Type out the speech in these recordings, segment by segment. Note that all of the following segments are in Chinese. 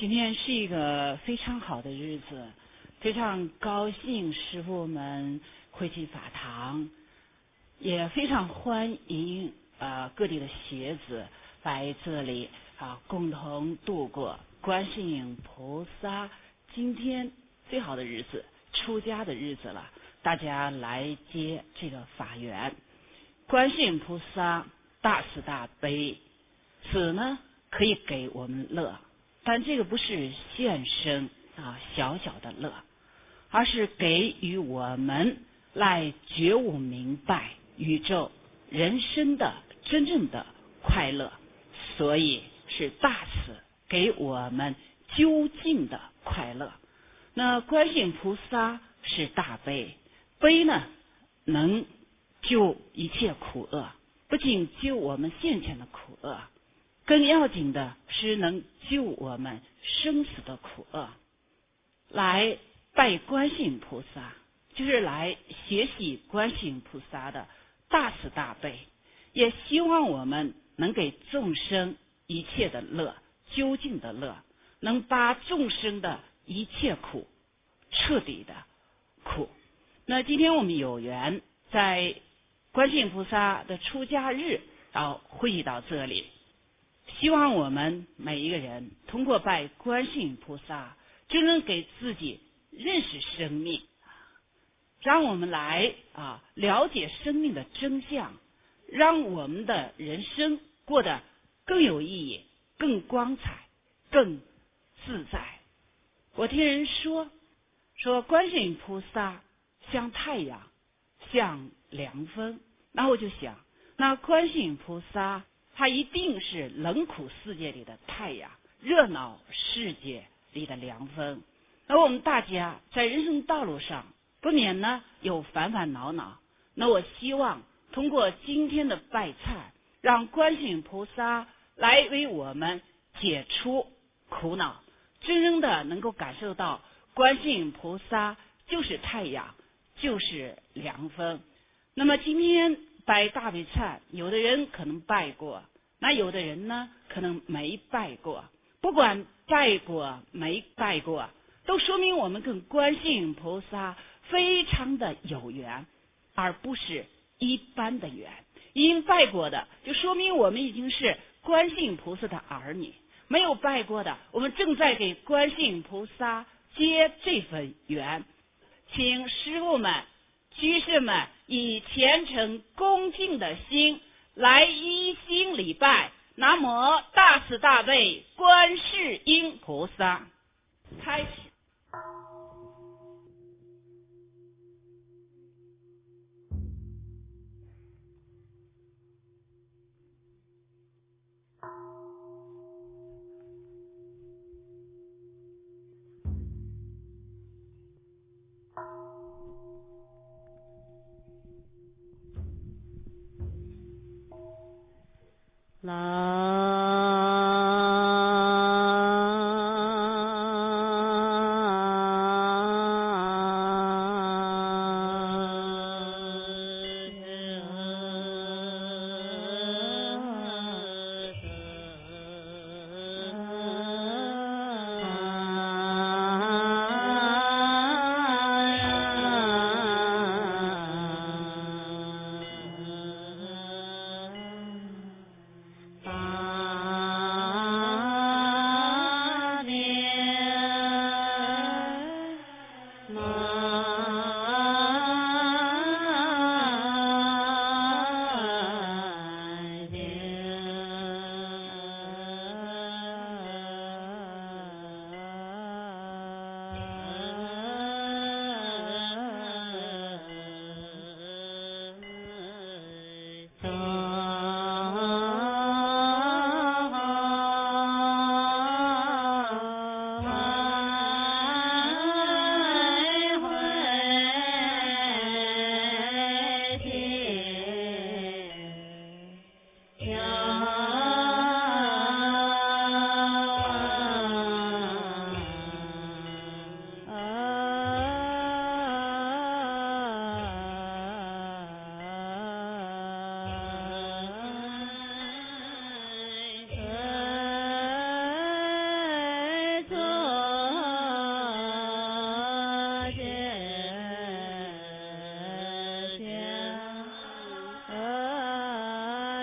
今天是一个非常好的日子，非常高兴师父们会去法堂，也非常欢迎各地的学子来这里共同度过观世音菩萨今天最好的日子，出家的日子了。大家来接这个法缘。观世音菩萨大慈大悲，死呢可以给我们乐，但这个不是现生小小的乐，而是给予我们来觉悟明白宇宙人生的真正的快乐，所以是大慈给我们究竟的快乐。那观世音菩萨是大悲，悲呢能救一切苦厄，不仅救我们现前的苦厄，更要紧的是能救我们生死的苦厄。来拜观世音菩萨，就是来学习观世音菩萨的大慈大悲，也希望我们能给众生一切的乐，究竟的乐，能把众生的一切苦彻底的苦。那今天我们有缘在观世音菩萨的出家日会议到这里，希望我们每一个人通过拜观世音菩萨，真正给自己认识生命，让我们来了解生命的真相，让我们的人生过得更有意义，更光彩，更自在。我听人说观世音菩萨像太阳，像凉风，然后我就想，那观世音菩萨他一定是冷苦世界里的太阳，热闹世界里的凉风。而我们大家在人生道路上不免呢有烦烦恼恼，那我希望通过今天的拜忏，让观世音菩萨来为我们解除苦恼，真正的能够感受到观世音菩萨就是太阳，就是凉风。那么今天拜大悲忏，有的人可能拜过，那有的人呢可能没拜过。不管拜过没拜过，都说明我们跟观世音菩萨非常的有缘，而不是一般的缘。因为拜过的就说明我们已经是观世音菩萨的儿女，没有拜过的，我们正在给观世音菩萨接这份缘。请师父们居士们以虔诚恭敬的心来依心礼拜南无大慈大悲观世音菩萨。开始。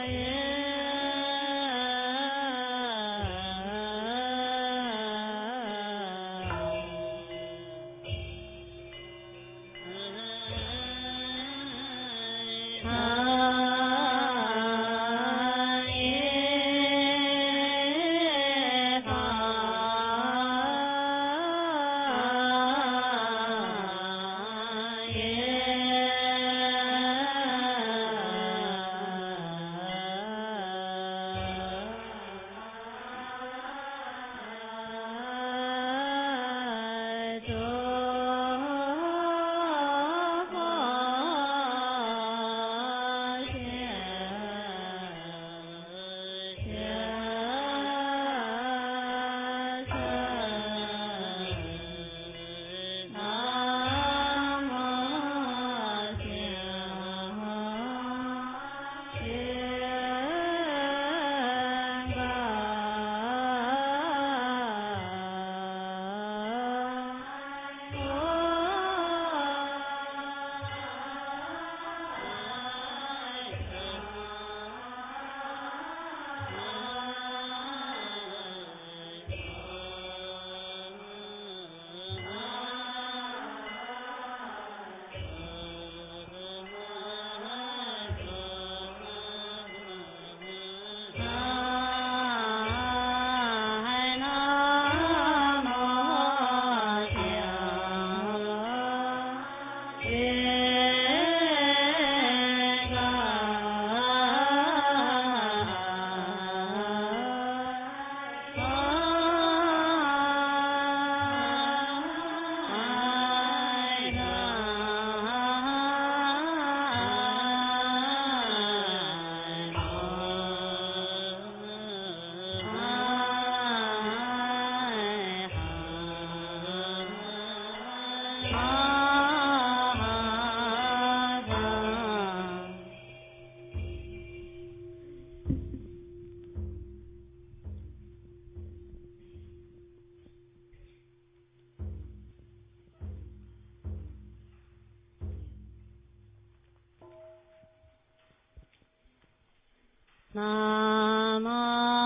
南无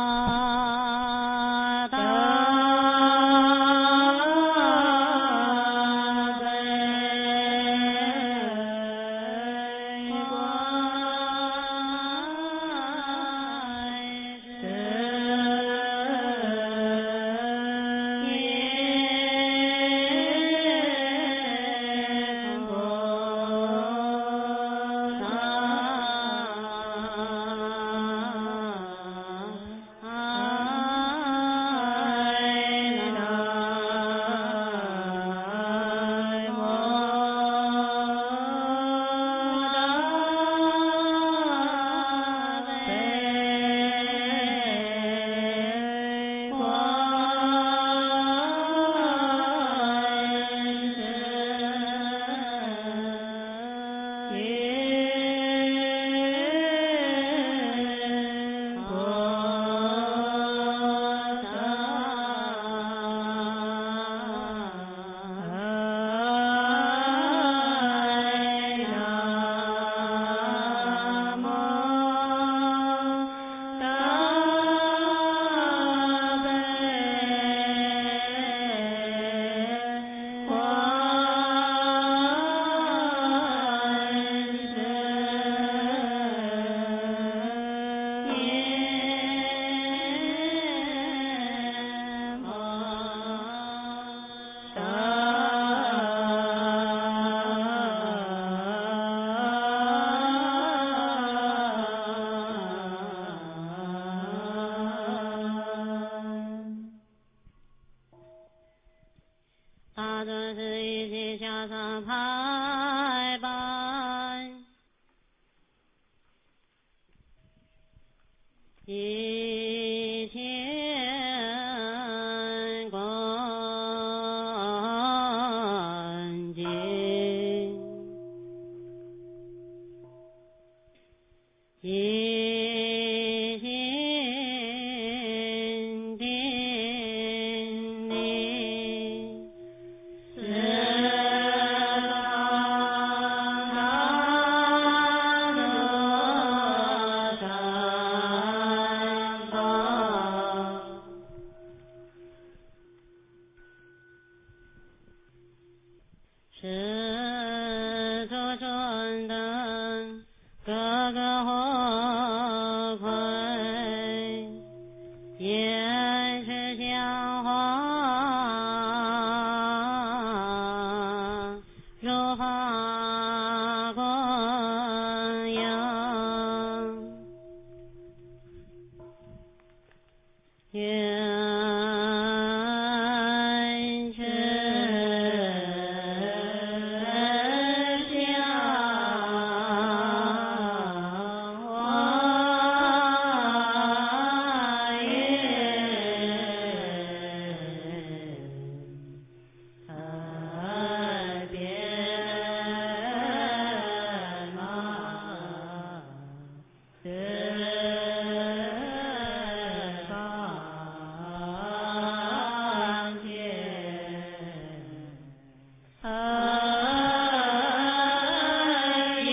大悲观世音菩大尊是一起下上排班，一千观经，一心定力。大个火魁，也是香花，如花供养，愿是香花园，耳边马身方见，耳音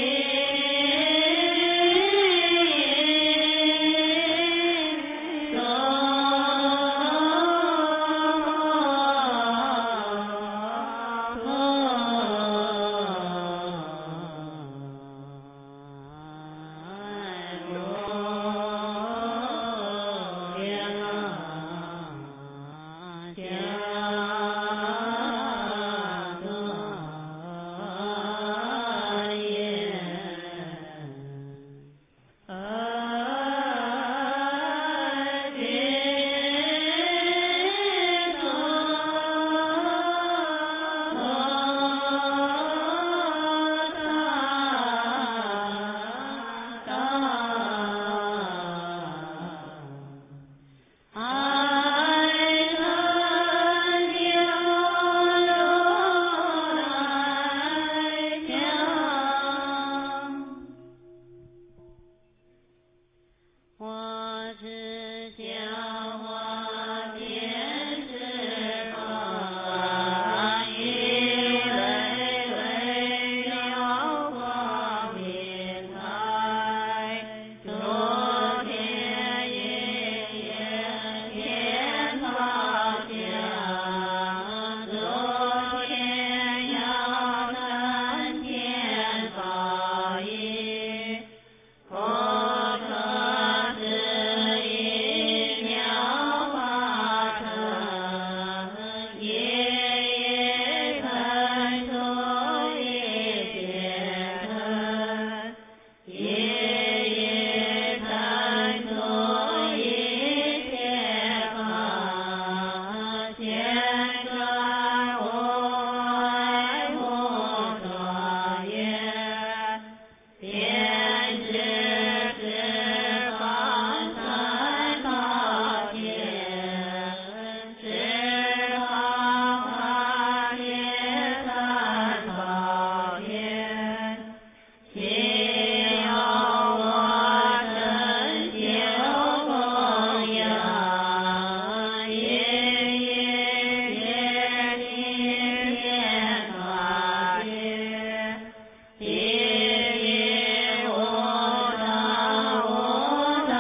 我是香花天使方，一蕊蕊妙光明台，昨天夜夜天发香，昨天要三天发音。佛可是一妙法身，夜夜看出一切身，夜夜看出一切法，现在我爱不多言。便是十方三宝天，十方法界三宝天，请要我真修供养，夜夜接听天法界。夜夜无障无障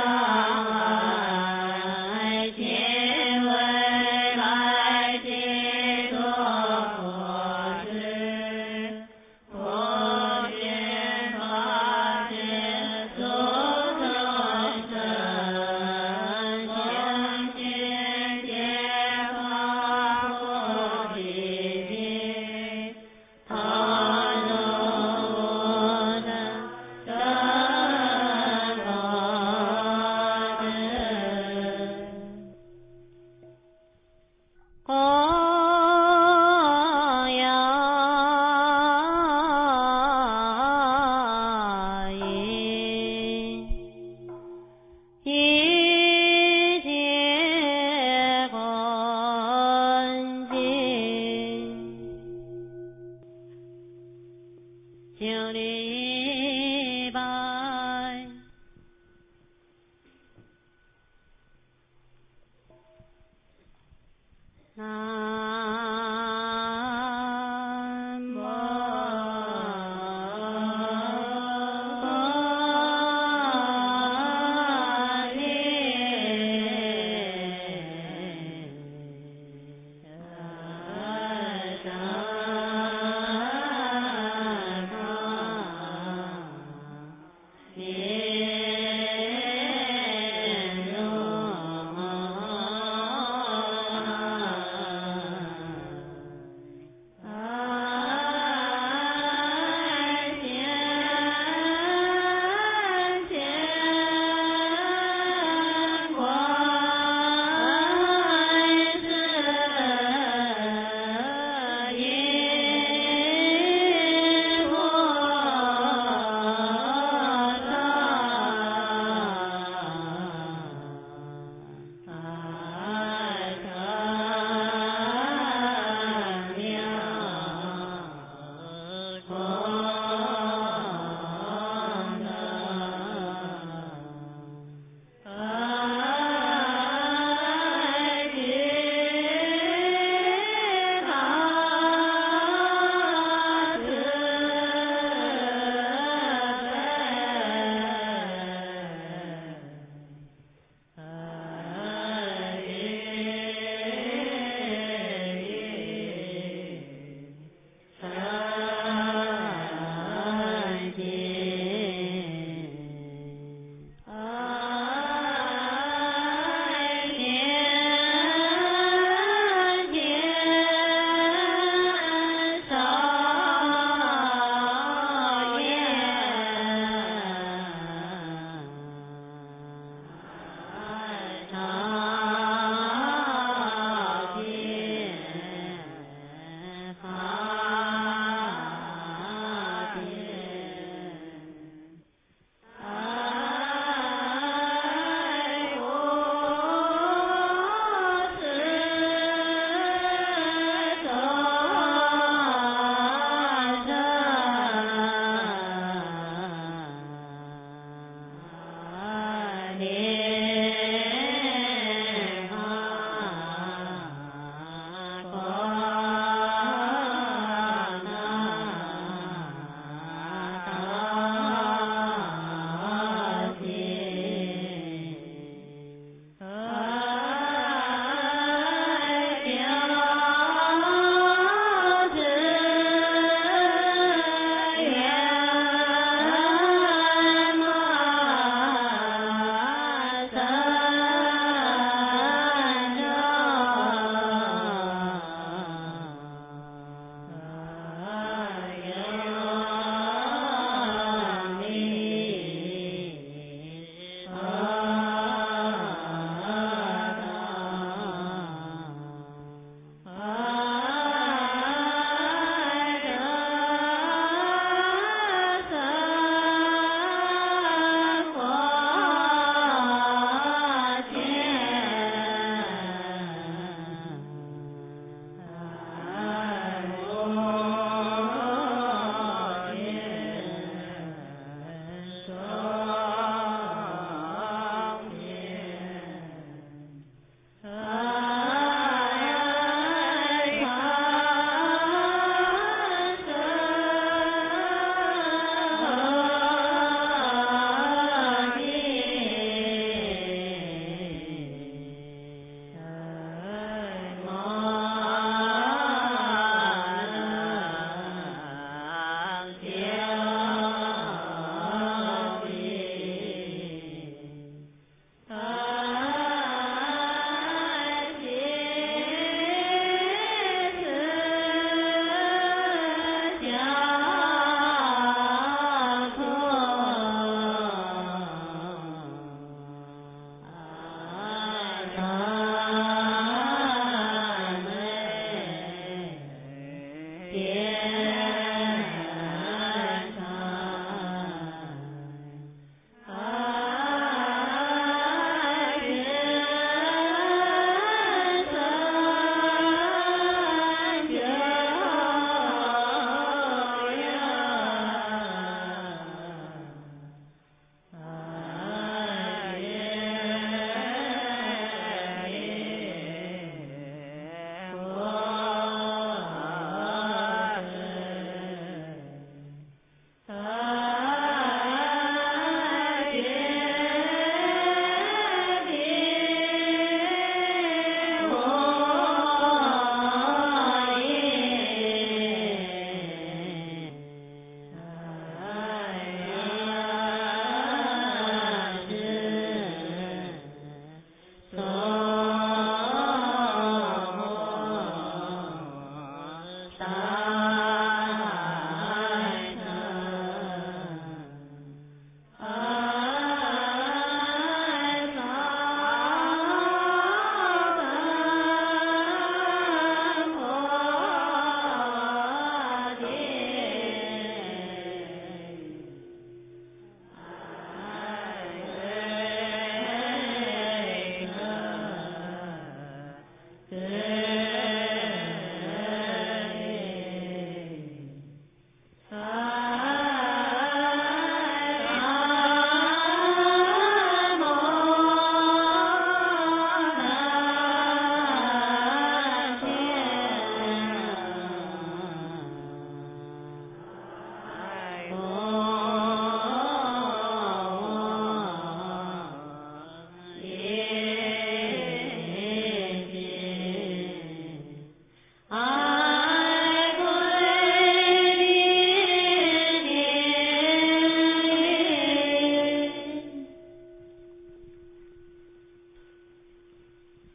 碍，今未来皆作佛事，佛学法界速成身，相信皆发菩提心。他若无能生佛子，供养因，一切恭敬。敬礼拜，南无观世音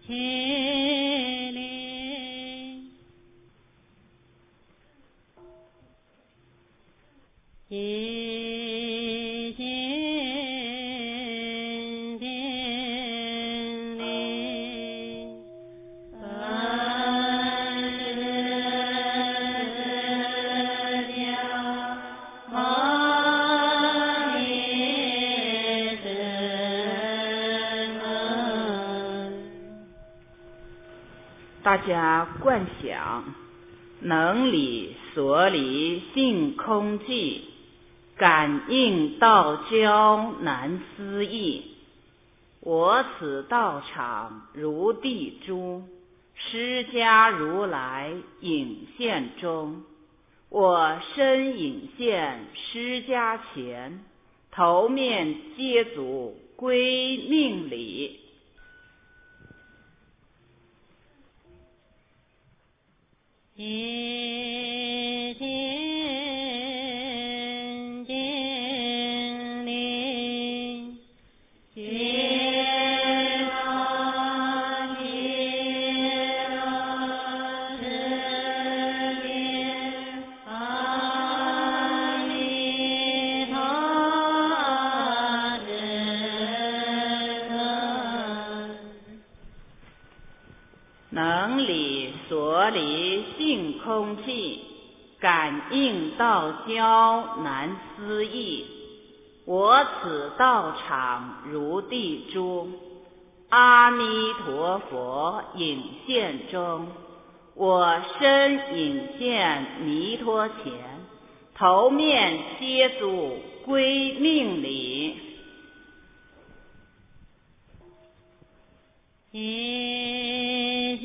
起立，一心定力，本是家王一真门。 大家观想，能理所理性空寂，感应道交难思议。我此道场如地珠，释迦如来影现中。我身影现释迦前，头面接足归命礼。 一心定力，觉法极乐世界，阿弥陀之根。 能理所理性空寂，感应道交难思议。我此道场如地珠，阿弥陀佛影现中。我身影现弥陀前，头面接足归命礼。 一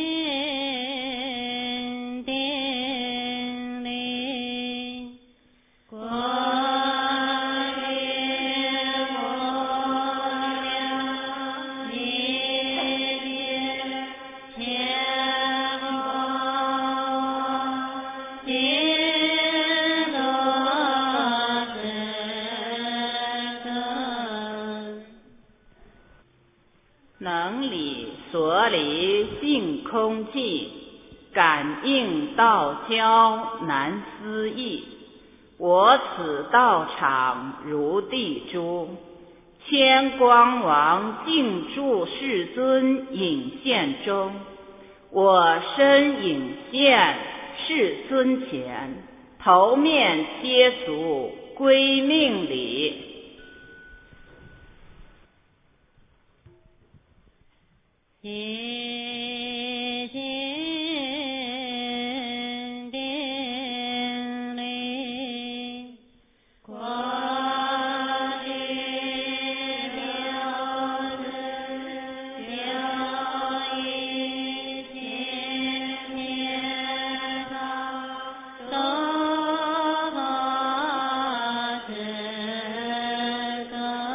心定力，观世无量弥劫千光净土之根。 能理所理性空寂，感应道交难思议。我此道场如地珠，千光王净住世尊影现中。我身影现世尊前，头面接足归命礼。 一心定力，观世表示表一切天法诸法之根。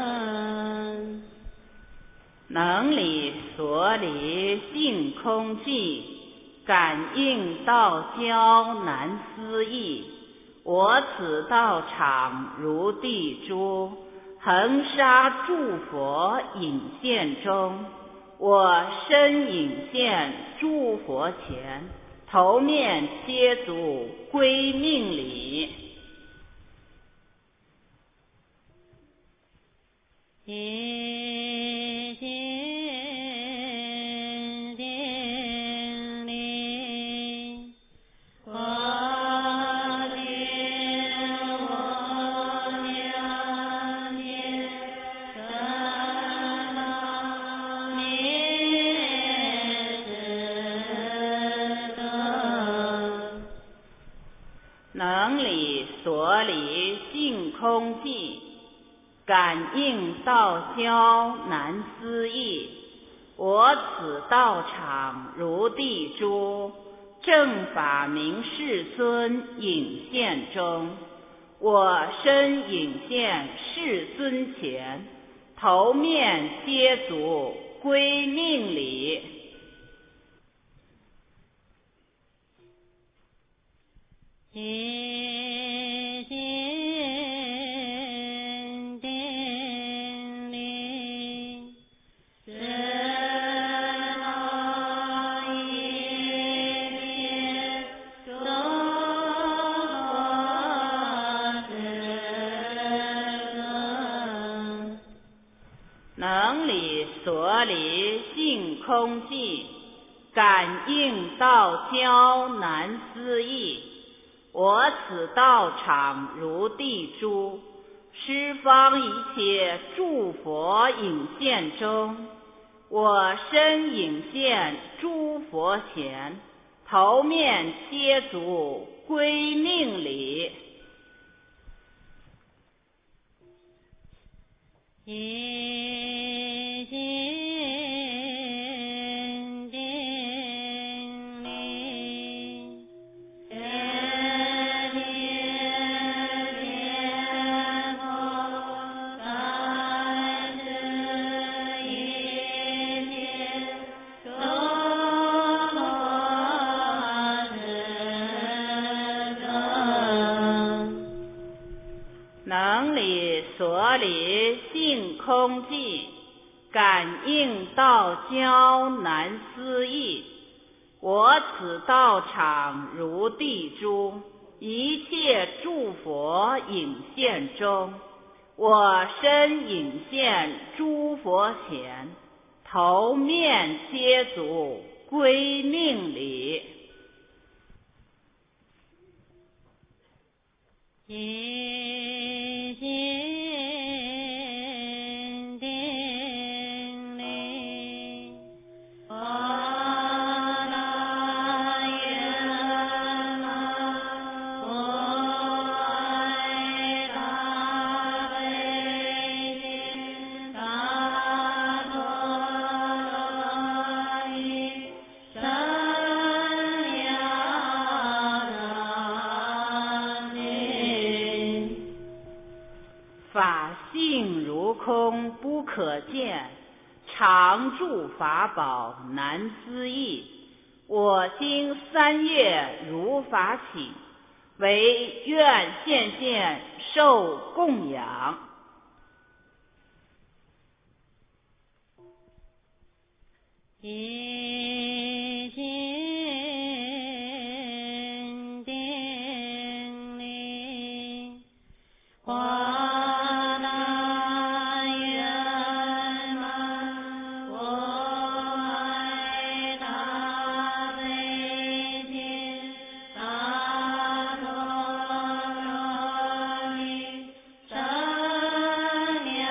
能理所理性空寂，感应道交难思议。我此道场如地珠，恒沙诸佛影现中。我身影现诸佛前，头面接足归命礼。 一心定力，观世无量劫三大弥之根。 能理所理性空寂，感应道交难思议。我此道场如地珠，正法明世尊影现中。我身影现世尊前，头面接足归命礼。 一心定力，十方能理所理性空寂，感应道交难思议。我此道场如地珠，十方一切诸佛影现中，我身影现诸佛前，头面贴足归命礼。 一心定力，决定解脱，三世一切诸佛世尊， 能理所理性空寂，感应道交难思议。我此道场如地珠，一切诸佛影现中，我身影现诸佛前，头面贴足归命礼。 一心定力，我大圆满，我爱大悲心，大陀罗尼，深雅大心。 法性如空不可见，常住法宝难思议。我今三业如法起，唯愿现受供养。 一心定力，我大圆满，我爱大悲心，大陀罗尼，深雅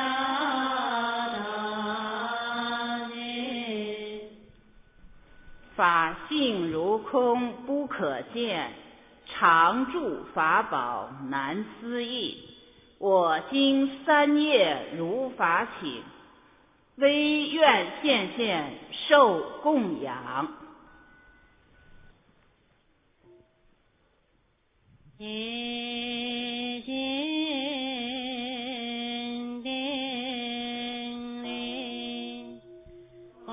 大心。 法性如空不可见，常住法宝难思议。我今三业如法起，唯愿现受供养。 一心定力，我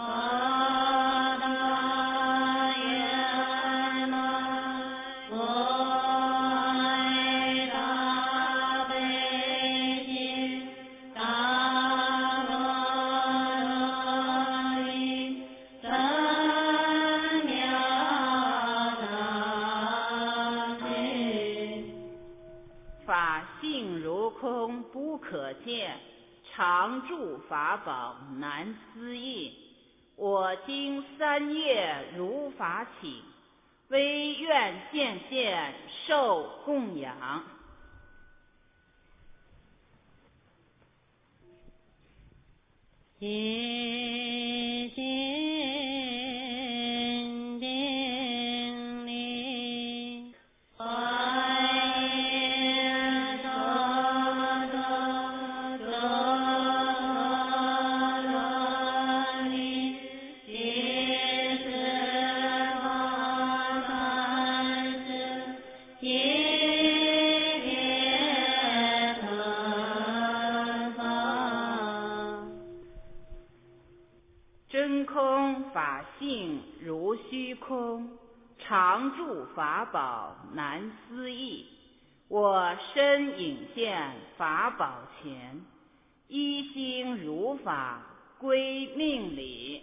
大圆满，我爱大悲心，大陀罗尼，深雅大心。 法性如空不可见，常住法宝难思议。我今三业如法起，唯愿现受供养。 一心定力，我爱所作诸陀罗尼，第四方三世一切分法。 真空法性如虚空，常住法宝难思议。我身影现法宝前，一心如法归命礼。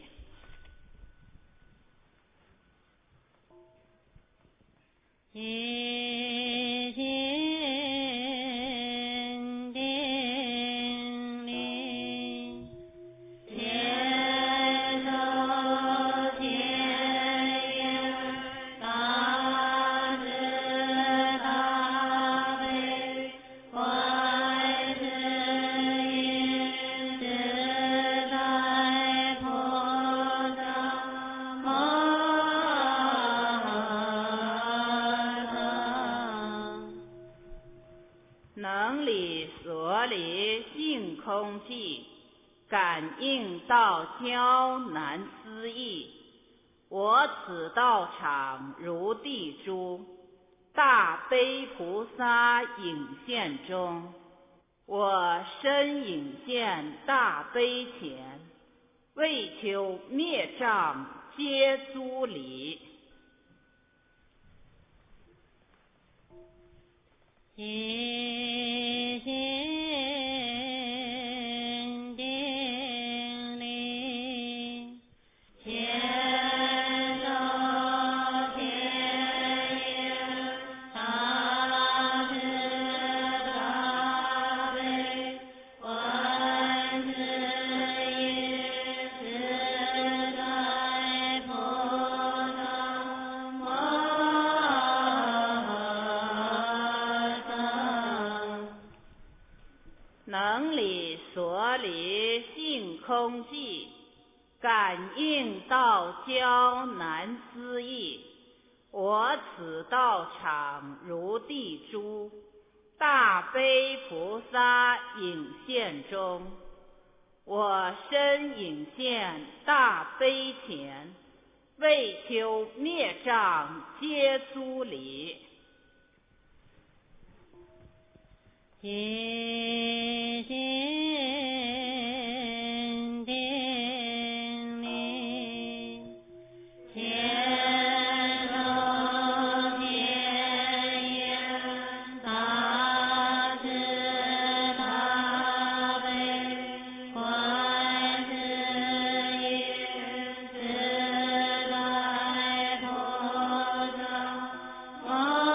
一心定力， 空寂，感应道交难思议。我此道场如地珠，大悲菩萨影现中，我身影现大悲前，为求灭障皆诸理。 一心定力，千手千眼，大慈大悲，观世音自在菩萨摩能理所理性空寂，感应道交难思议。我此道场如地珠，大悲菩萨影现中，我身影现大悲前，为求灭障皆诸理。 一心定力，千手千眼，大慈大悲，观世音自在菩萨摩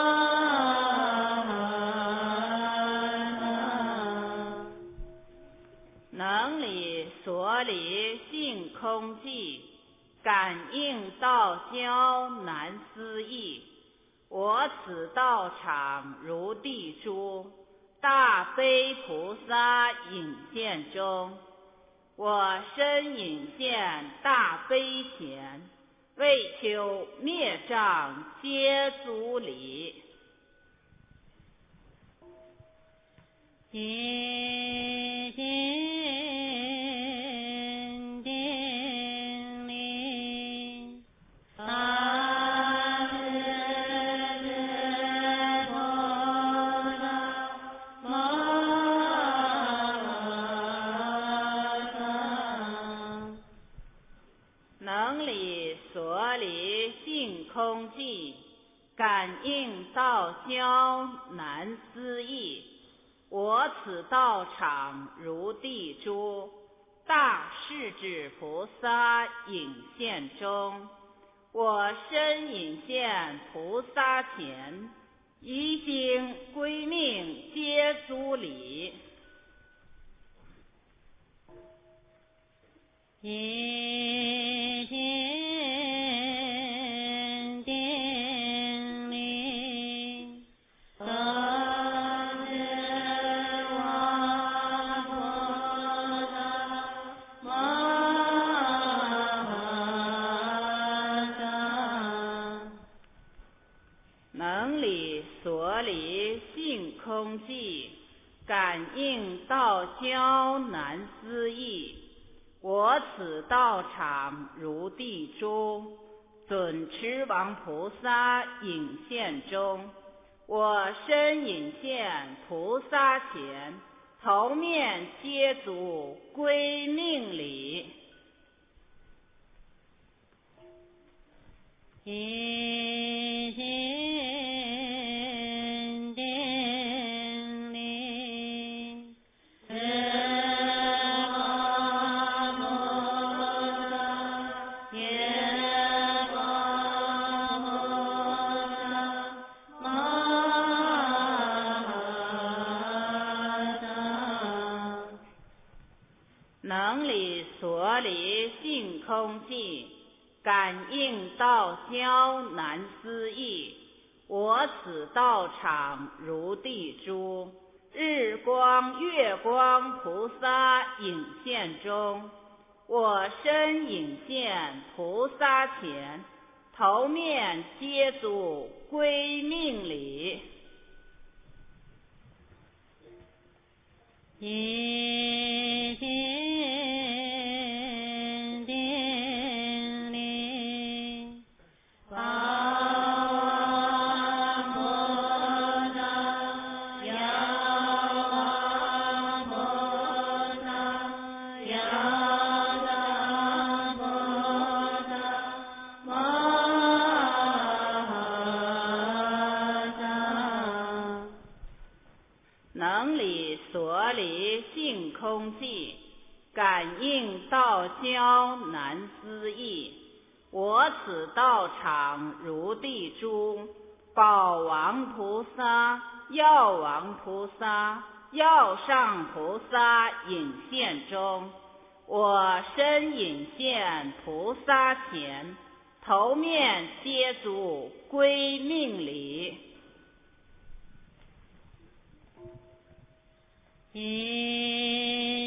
能理所理性空寂，感应道交难思议。我此道场如地珠，大悲菩萨影现中，我身影现大悲前，为求灭障皆诸理。 一心定力，大慈菩萨摩诃能理所理性空寂，感应道交难思议。我此道场如地珠，大势至菩萨影现中，我身影现菩萨前，一心归命皆诸理。 一心定力，得智我菩萨摩诃能理所理性空寂，感应道交难思议。我此道场如地珠，准持王菩萨影现中，我身影现菩萨前，头面皆足归命理。 一心定力，四摩菩萨耶波菩萨摩诃能理所理性空寂，感应道交难思议。我此道场如地珠，日光月光菩萨影现中，我身影现菩萨前，头面皆足归命理。 一心定力，报王菩萨，药王菩萨，药藏菩萨，摩萨。 能理所理性空寂，感应道交难思议。我此道场如地珠，宝王菩萨、药王菩萨、药上菩萨隐现中，我身隐现菩萨前，头面接足归命礼。 一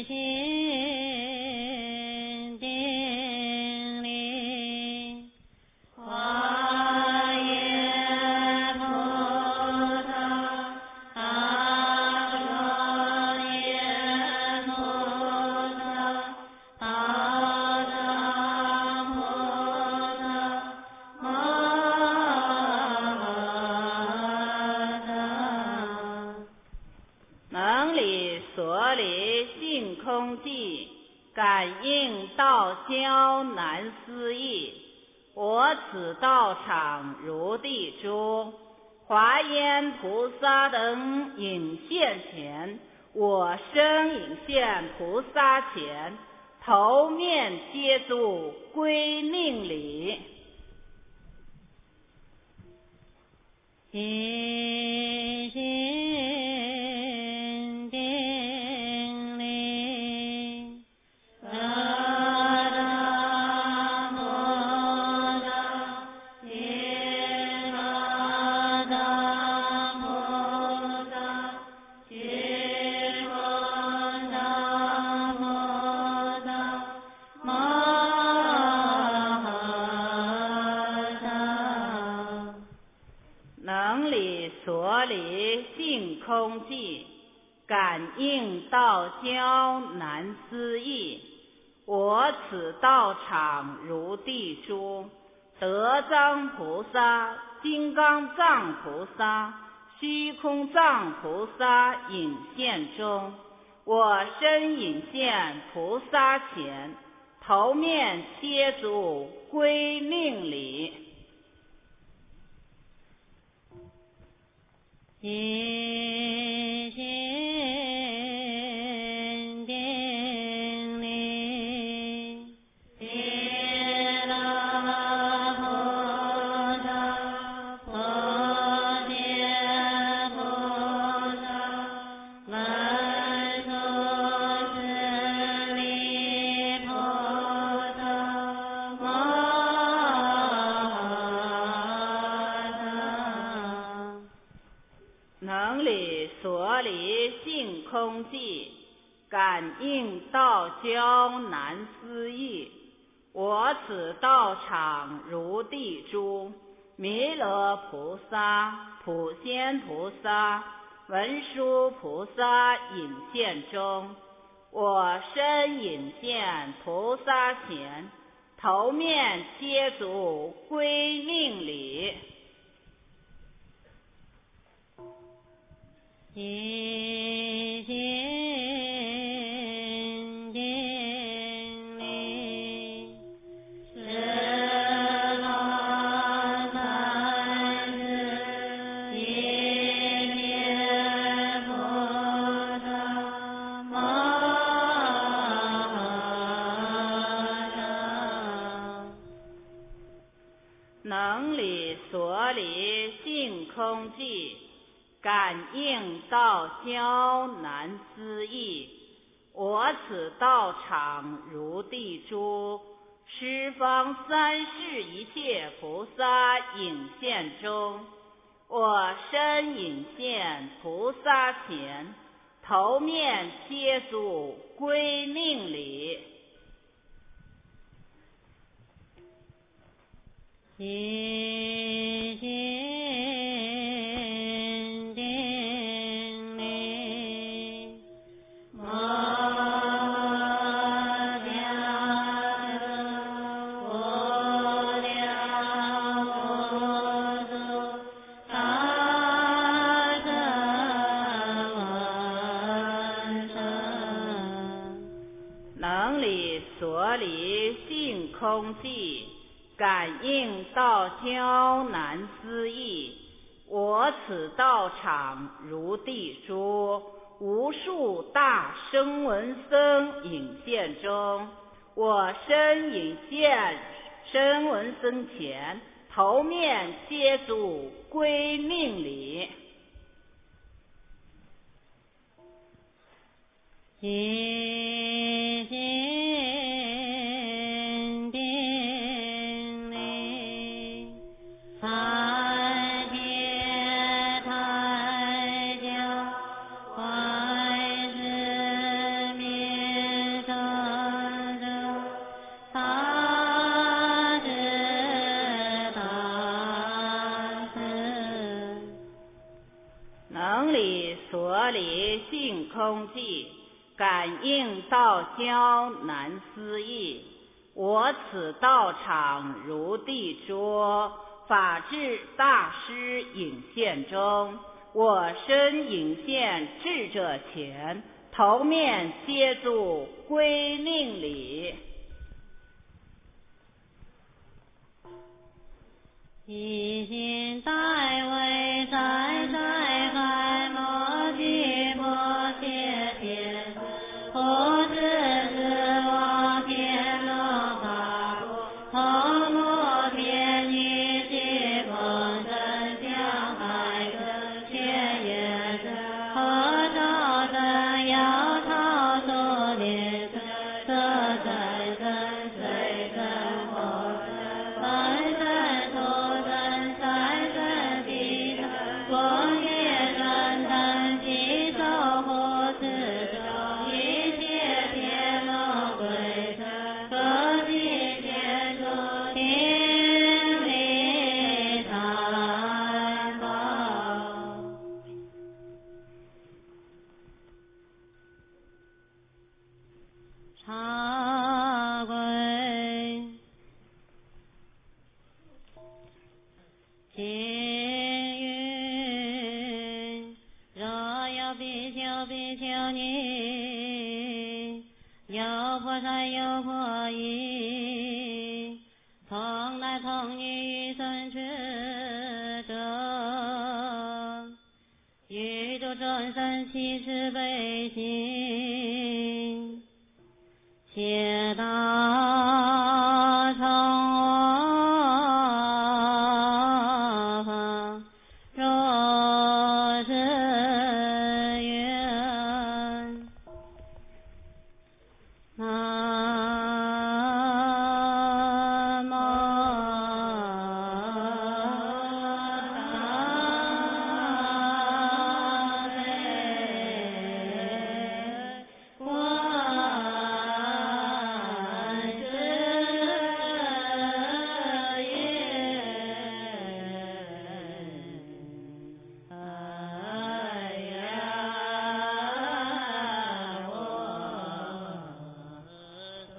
心定力，华严菩萨，阿罗耶菩萨，阿藏菩萨，摩萨。 能理所理性空寂，感应道交难思议。我此道场如地珠，华严菩萨等隐现前，我身隐现菩萨前，头面接足归命礼。 一心定力，萨达摩达，耶萨达摩达，耶萨达摩达，摩萨。 能理所理性空寂，感应道交难思议。我此道场如地珠，德藏菩萨、金刚藏菩萨、虚空藏菩萨隐现中，我身隐现菩萨前，头面接足归命礼。 一心定力，耶那菩萨，摩揭菩萨，文殊师利菩萨，摩萨。 能理所理性空寂，感应道交难思议。我此道场如地珠，弥勒菩萨、普贤菩萨、文殊菩萨隐现中，我身隐现菩萨前，头面接足归命礼。 一心定力，十方三世一切菩萨摩萨。 能理所理性空寂，感应道交难思议。我此道场如地珠，十方三世一切菩萨隐现中，我身隐现菩萨前，头面接足归命礼。 一心定力，摩能理所理性空寂，感应道交难思议。我此道场如地珠，无数大声闻僧引现中。我身引现声闻僧前，头面接足归命礼。 一心定力，三界太教，怀是灭生者，他知大事。 能理所理性空寂，感应道交难思议。我此道场如地珠，法智大师引现中。我身引现智者前，头面接足归命礼。 一心在为在开摩揭摩切天，不知是我天罗法国，头目天女西风神将海根切叶子，何朝真要超出列色色真真水真火真本身土真山真地真光业真真吉守护持咒一切天龙鬼神各地天主天理财宝。茶归金云，若有比丘比丘尼，有菩萨有婆夷，童男童女生智者，欲度众生起慈悲心，切大乘我法，若是愿，南无大悲观世音呀，我所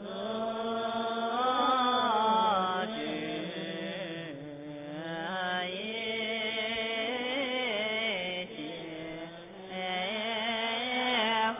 知一切法。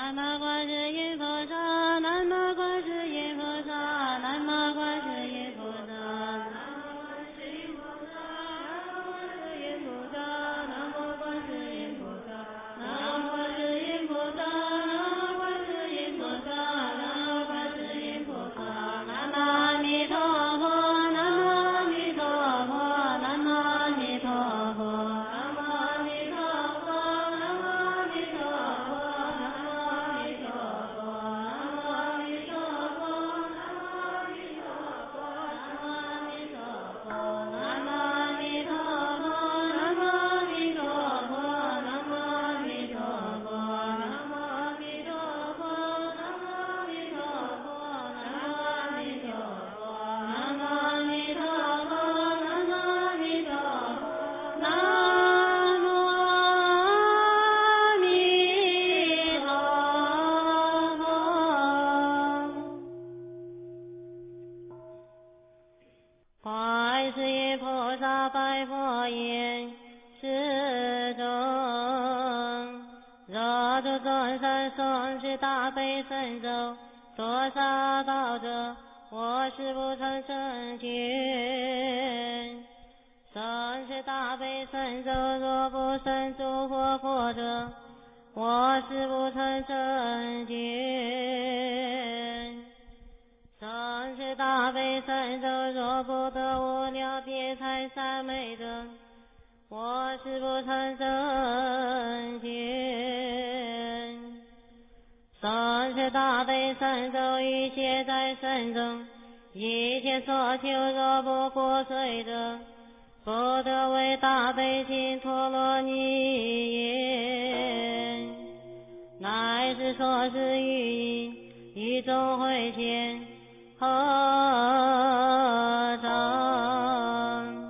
南无观世音菩萨，南无观世音菩萨，南无观世音菩萨，南无观世音菩萨，南无观世音菩萨，南无观世音菩萨，南无观世音菩萨，南无阿弥陀佛，南无阿弥陀佛，南无阿弥陀佛，南无阿弥陀佛，南无阿弥陀佛，南无阿弥陀佛，南无阿弥陀佛，南无阿弥陀佛，南无阿弥陀佛，南无阿弥陀佛，南无阿弥陀佛，南无阿弥陀佛，南无阿弥陀佛，南无阿弥陀佛，南无阿弥陀佛，南无阿弥陀佛，南无阿弥陀佛，南无阿弥陀佛。观世音菩萨拜佛言：世尊，若诸众生诵持大悲神咒，多少道者，我是不曾成见。诵持大悲神咒，若不生诸佛者，我是不曾成见。诵持大悲神咒，若不得无量辩才三昧者，我是不曾成见。诵持大悲神咒，一切在身中，一切所求若不过遂者，不得为大悲心陀罗尼言，乃是所示语音，一众会前合掌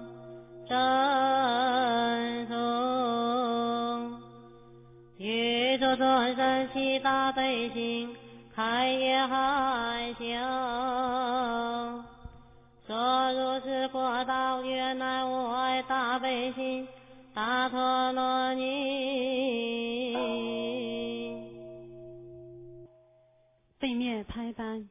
真诵，宇宙众生起大悲心，开业海啸，所如是国道原来无碍大悲心，大陀罗尼。 背面拍单。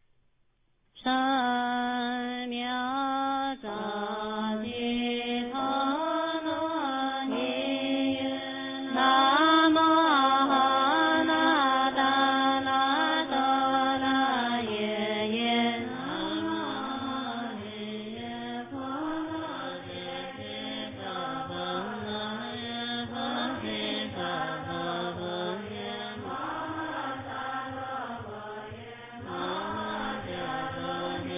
三藐三提陀罗尼，南无阿那达那多那耶耶，南无阿弥耶婆罗揭谛萨婆那耶婆提萨婆诃耶摩诃萨罗婆耶摩诃揭陀尼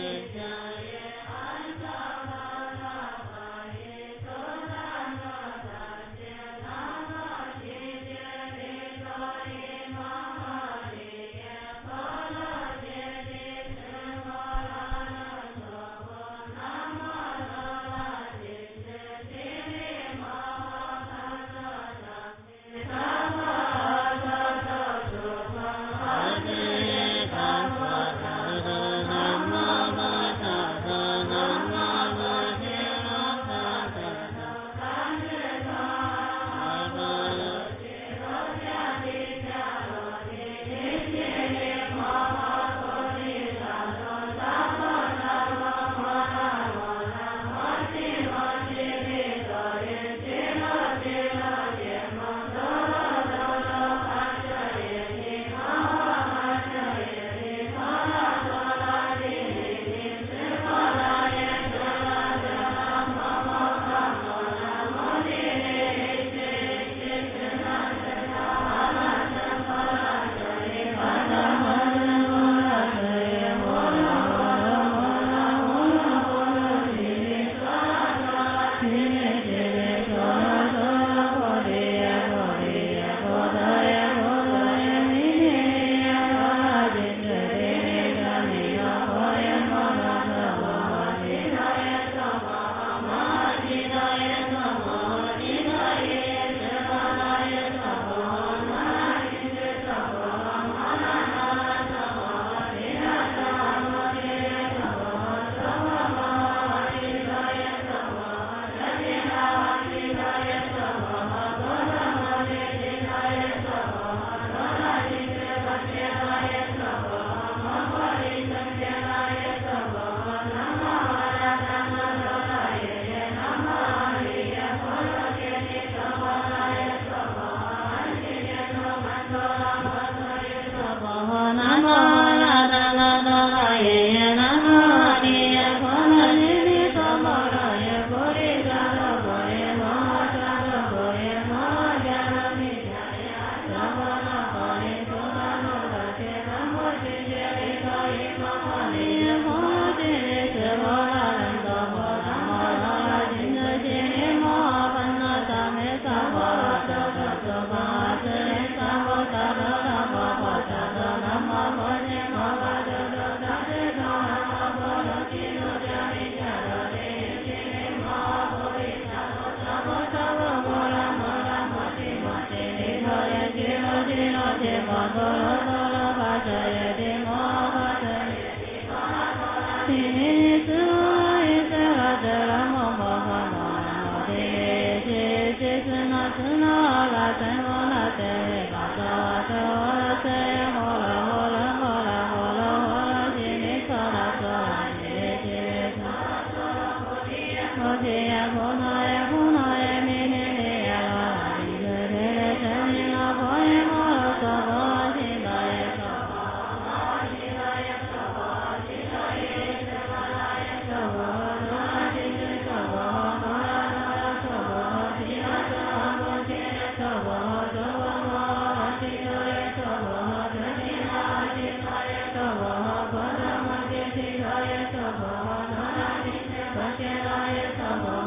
Yes,